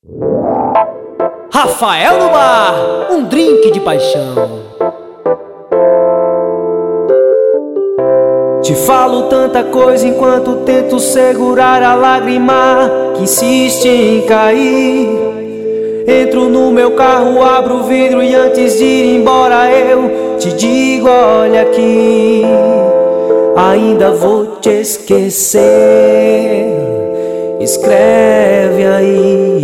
Rafael no bar, um drink de paixão. Te falo tanta coisa enquanto tento segurar a lágrima que insiste em cair. Entro no meu carro, abro o vidro e antes de ir embora eu te digo: olha aqui, ainda vou te esquecer. Escreve aí.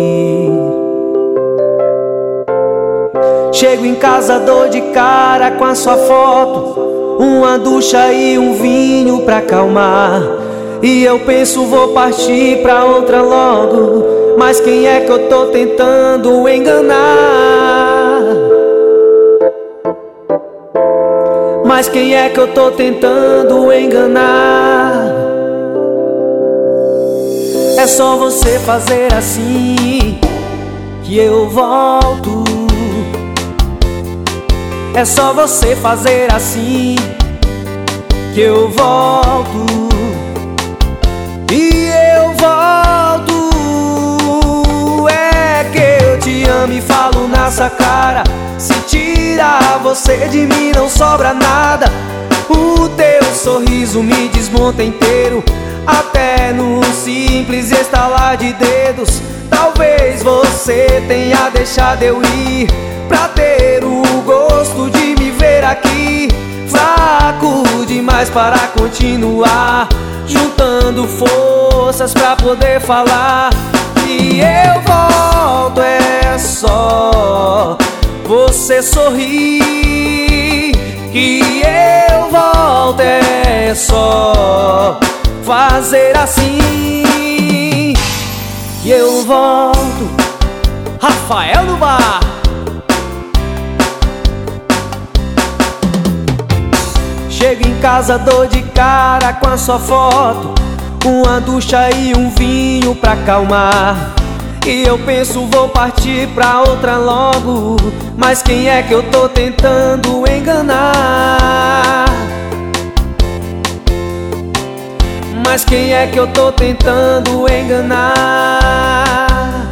Chego em casa, dou de cara com a sua foto, uma ducha e um vinho pra acalmar. E eu penso, vou partir pra outra logo, mas quem é que eu tô tentando enganar? Mas quem é que eu tô tentando enganar? É só você fazer assim que eu volto. É só você fazer assim que eu volto. E eu volto. É que eu te amo e falo na sua cara. Se tirar você de mim não sobra nada. O teu sorriso me desmonta inteiro, até num simples estalar de dedos. Talvez você tenha deixado eu ir pra ter o gosto de me ver aqui. Fraco demais para continuar, juntando forças pra poder falar. E eu volto, é só você sorrir. Que eu volto, é só fazer assim. Que eu volto. Rafael no bar. Chego em casa, dou de cara com a sua foto, uma ducha e um vinho pra acalmar. E eu penso, vou partir pra outra logo, mas quem é que eu tô tentando enganar? Mas quem é que eu tô tentando enganar?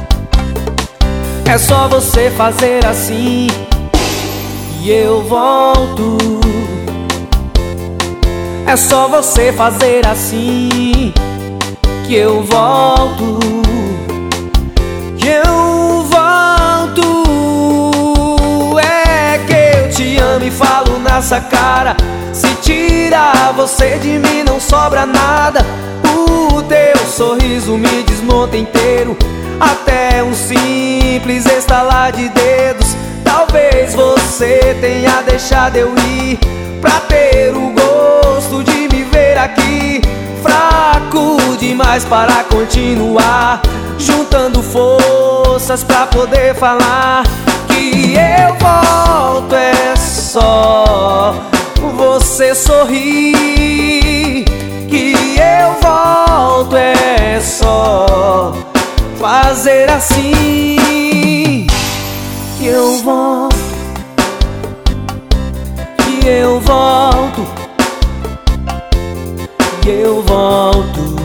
É só você fazer assim e eu volto. É só você fazer assim que eu volto. Que eu volto. É que eu te amo e falo nessa cara. Se tirar você de mim não sobra nada. O teu sorriso me desmonta inteiro, até um simples estalar de dedos. Talvez você tenha deixado eu ir pra ter o gosto de me ver aqui. Fraco demais para continuar, juntando forças pra poder falar. Que eu volto, é só você sorrir. Que eu volto, é só fazer assim. Que eu volto. Que eu volto. Que eu volto.